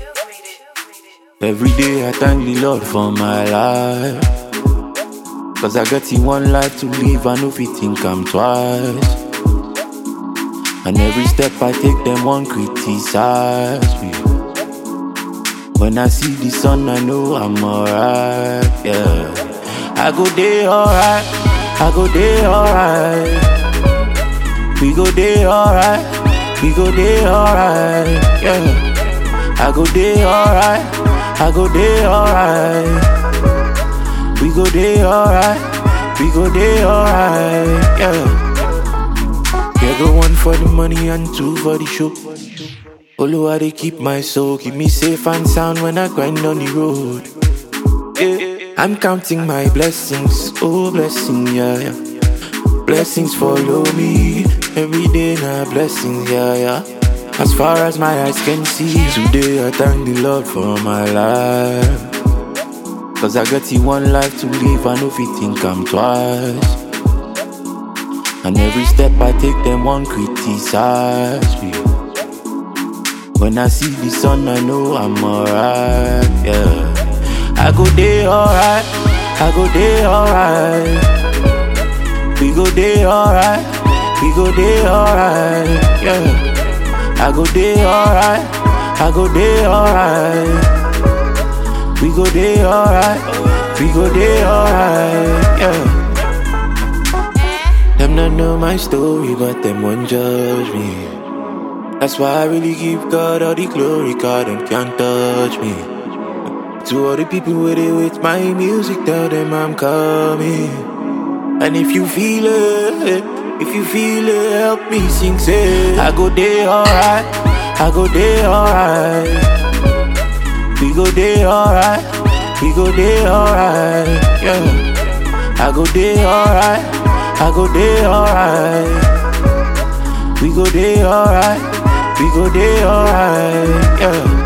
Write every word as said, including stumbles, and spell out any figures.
Every day I thank the Lord for my life, cause I got in one life to live, I know if you think I'm twice. And every step I take, them won't criticize me. When I see the sun, I know I'm alright, yeah. I go day alright, I go day alright. We go day alright, we go day alright, yeah. I go day alright, I go day alright. We go day alright, we go day alright, yeah. Yeah, go one for the money and two for the show. Oluwa, they keep my soul, keep me safe and sound when I grind on the road. Yeah, I'm counting my blessings, oh blessing, yeah, yeah. Blessings follow me every day, now blessings, yeah, yeah. As far as my eyes can see, today I thank the Lord for my life, cause I got in one life to live, I know if you think I'm twice. And every step I take, them won't criticize me. When I see the sun, I know I'm alright, yeah. I go day alright, I go day alright. We go day alright, we go day alright, yeah. I go day alright, I go day alright. We go day alright, we go day alright, yeah. Them don't know my story, but them won't judge me. That's why I really give God all the glory, God, them can't touch me. To all the people with it with my music, tell them I'm coming. And if you feel it, if you feel it, help me sing, say I go day alright, I go day alright. We go day alright, we go day alright, yeah. I go day alright, I go day alright. We go day alright, we go day alright, yeah.